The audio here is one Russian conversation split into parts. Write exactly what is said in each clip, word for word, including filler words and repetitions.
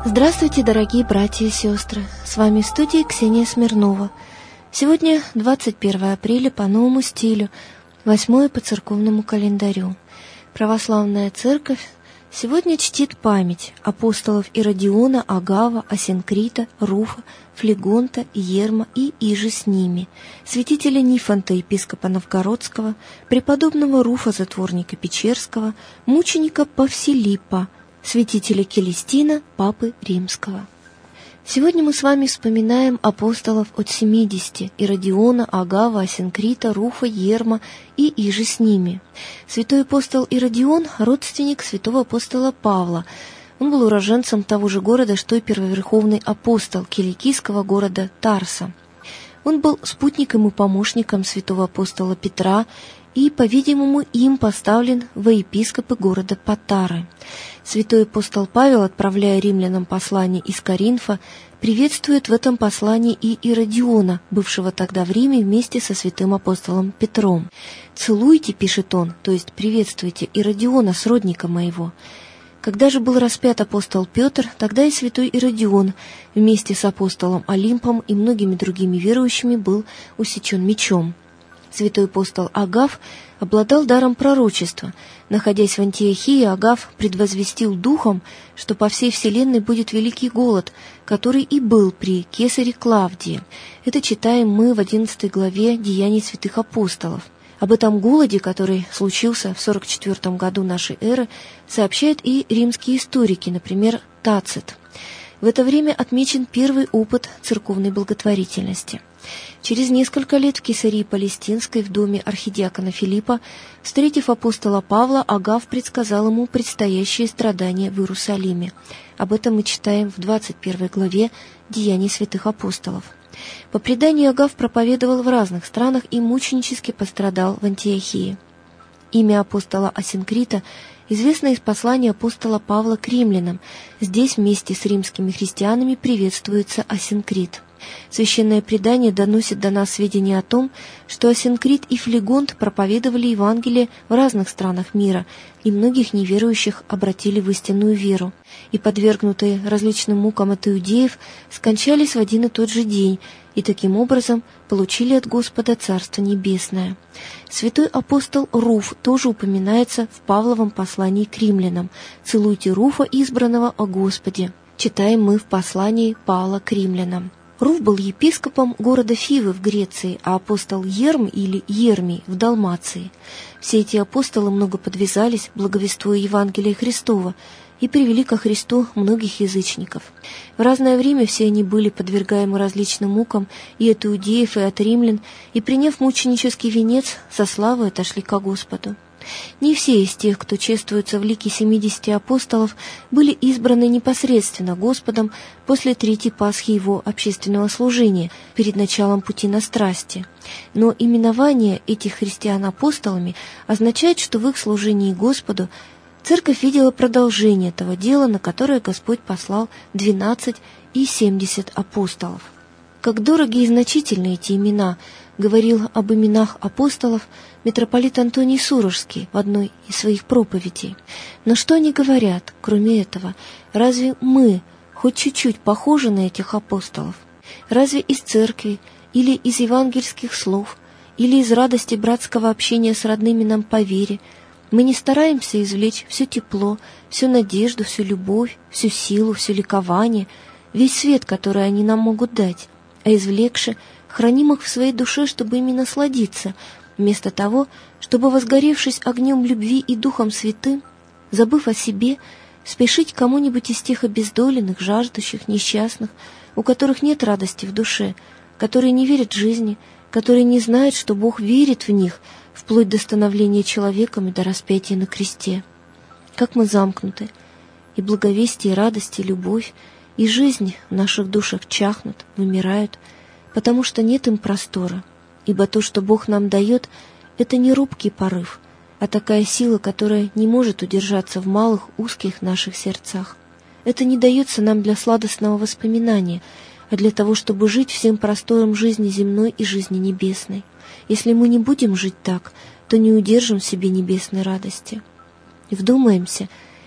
Здравствуйте, дорогие братья и сестры! С вами в студии Ксения Смирнова. Сегодня двадцать первое апреля по новому стилю, восьмое по церковному календарю. Православная церковь сегодня чтит память апостолов Иродиона, Агава, Асинкрита, Руфа, Флегонта, Ерма и иже с ними, святителя Нифонта, епископа Новгородского, преподобного Руфа, затворника Печерского, мученика Павсилиппа, святителя Келестина, папы Римского. Сегодня мы с вами вспоминаем апостолов от семидесяти: Иродиона, Агава, Асинкрита, Руфа, Ерма и иже с ними. Святой апостол Иродион – родственник святого апостола Павла. Он был уроженцем того же города, что и первоверховный апостол киликийского города Тарса. Он был спутником и помощником святого апостола Петра и, по-видимому, им поставлен во епископы города Патары. Святой апостол Павел, отправляя римлянам послание из Коринфа, приветствует в этом послании и Иродиона, бывшего тогда в Риме вместе со святым апостолом Петром. «Целуйте», — пишет он, то есть приветствуйте Иродиона, сродника моего. Когда же был распят апостол Петр, тогда и святой Иродион вместе с апостолом Олимпом и многими другими верующими был усечен мечом. Святой апостол Агав обладал даром пророчества. Находясь в Антиохии, Агав предвозвестил духом, что по всей вселенной будет великий голод, который и был при кесаре Клавдии. Это читаем мы в одиннадцатой главе Деяний святых апостолов. Об этом голоде, который случился в сорок четвёртом году нашей эры, сообщают и римские историки, например, Тацит. В это время отмечен первый опыт церковной благотворительности. Через несколько лет в Кесарии Палестинской в доме архидиакона Филиппа, встретив апостола Павла, Агав предсказал ему предстоящие страдания в Иерусалиме. Об этом мы читаем в двадцать первой главе Деяний святых апостолов. По преданию, Агав проповедовал в разных странах и мученически пострадал в Антиохии. Имя апостола Асинкрита известно из послания апостола Павла к римлянам. Здесь вместе с римскими христианами приветствуется Асинкрит. Священное предание доносит до нас сведения о том, что Асинкрит и Флегонт проповедовали Евангелие в разных странах мира, и многих неверующих обратили в истинную веру, и, подвергнутые различным мукам от иудеев, скончались в один и тот же день, и таким образом получили от Господа Царство Небесное. Святой апостол Руф тоже упоминается в Павловом послании к римлянам: «Целуйте Руфа, избранного о Господе», читаем мы в послании Павла к римлянам. Руф был епископом города Фивы в Греции, а апостол Ерм или Ермий в Далмации. Все эти апостолы много подвязались, благовествуя Евангелие Христова, и привели ко Христу многих язычников. В разное время все они были подвергаемы различным мукам и от иудеев, и от римлян, и, приняв мученический венец, со славой отошли ко Господу. Не все из тех, кто чествуется в лике семидесяти апостолов, были избраны непосредственно Господом после Третьей Пасхи Его общественного служения, перед началом пути на страсти. Но именование этих христиан апостолами означает, что в их служении Господу Церковь видела продолжение того дела, на которое Господь послал двенадцать и семьдесят апостолов. Как дороги и значительны эти имена, говорил об именах апостолов митрополит Антоний Сурожский в одной из своих проповедей. Но что они говорят, кроме этого? Разве мы хоть чуть-чуть похожи на этих апостолов? Разве из церкви, или из евангельских слов, или из радости братского общения с родными нам по вере мы не стараемся извлечь все тепло, всю надежду, всю любовь, всю силу, все ликование, весь свет, который они нам могут дать, а извлекши, храним их в своей душе, чтобы ими насладиться, вместо того, чтобы, возгоревшись огнем любви и Духом Святым, забыв о себе, спешить кому-нибудь из тех обездоленных, жаждущих, несчастных, у которых нет радости в душе, которые не верят жизни, которые не знают, что Бог верит в них, вплоть до становления человеком и до распятия на кресте. Как мы замкнуты, и благовестие, и радость, и любовь, и жизнь в наших душах чахнут, вымирают, потому что нет им простора, ибо то, что Бог нам дает, это не робкий порыв, а такая сила, которая не может удержаться в малых, узких наших сердцах. Это не дается нам для сладостного воспоминания, а для того, чтобы жить всем простором жизни земной и жизни небесной. Если мы не будем жить так, то не удержим в себе небесной радости. И вдумаемся,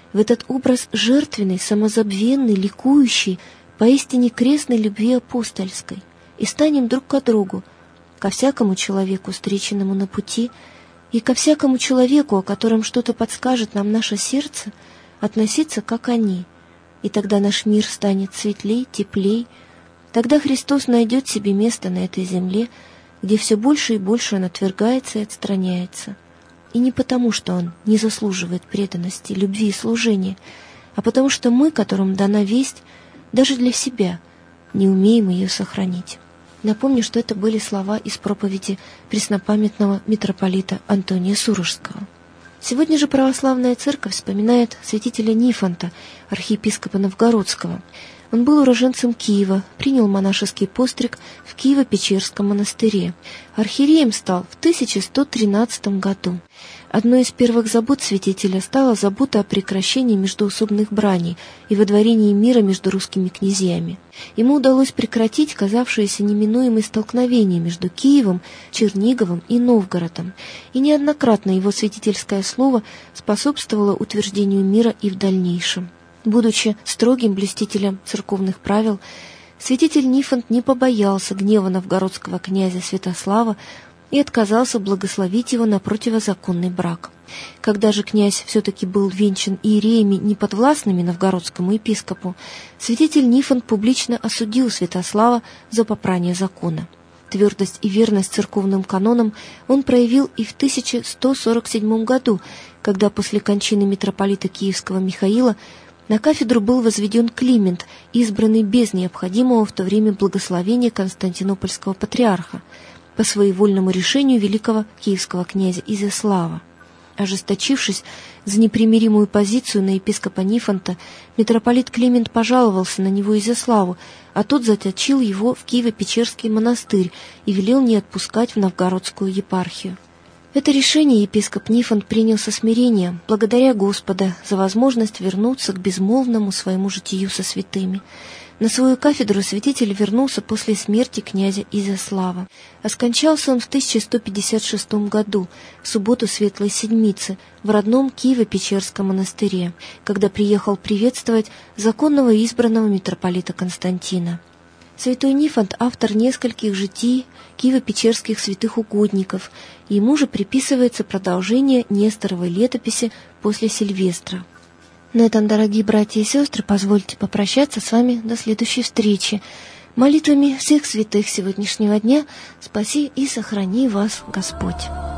в этот образ жертвенной, самозабвенной, ликующей, поистине крестной любви апостольской, и станем друг к другу, ко всякому человеку, встреченному на пути, и ко всякому человеку, о котором что-то подскажет нам наше сердце, относиться как они, и тогда наш мир станет светлей, теплей, тогда Христос найдет себе место на этой земле, где все больше и больше Он отвергается и отстраняется. И не потому, что Он не заслуживает преданности, любви и служения, а потому что мы, которым дана весть, даже для себя не умеем ее сохранить. Напомню, что это были слова из проповеди преснопамятного митрополита Антония Сурожского. Сегодня же православная церковь вспоминает святителя Нифонта, архиепископа Новгородского. Он был уроженцем Киева, принял монашеский постриг в Киево-Печерском монастыре. Архиереем стал в тысяча сто тринадцатом году. Одной из первых забот святителя стала забота о прекращении междоусобных браней и водворении мира между русскими князьями. Ему удалось прекратить казавшиеся неминуемые столкновения между Киевом, Черниговым и Новгородом, и неоднократно его святительское слово способствовало утверждению мира и в дальнейшем. Будучи строгим блюстителем церковных правил, святитель Нифонт не побоялся гнева новгородского князя Святослава и отказался благословить его на противозаконный брак. Когда же князь все-таки был венчан иереями, неподвластными новгородскому епископу, святитель Нифонт публично осудил Святослава за попрание закона. Твердость и верность церковным канонам он проявил и в тысяча сто сорок седьмом году, когда после кончины митрополита Киевского Михаила на кафедру был возведен Климент, избранный без необходимого в то время благословения константинопольского патриарха, по своевольному решению великого киевского князя Изяслава. Ожесточившись за непримиримую позицию на епископа Нифонта, митрополит Климент пожаловался на него Изяславу, а тот заточил его в Киево-Печерский монастырь и велел не отпускать в новгородскую епархию. Это решение епископ Нифонт принял со смирением, благодаря Господа за возможность вернуться к безмолвному своему житию со святыми. На свою кафедру святитель вернулся после смерти князя Изяслава, а скончался он в тысяча сто пятьдесят шестом году, в субботу Светлой Седмицы, в родном Киево-Печерском монастыре, когда приехал приветствовать законного избранного митрополита Константина. Святой Нифонт – автор нескольких житий киево-печерских святых угодников, и ему же приписывается продолжение Несторовой летописи после Сильвестра. На этом, дорогие братья и сестры, позвольте попрощаться с вами до следующей встречи. Молитвами всех святых сегодняшнего дня спаси и сохрани вас Господь.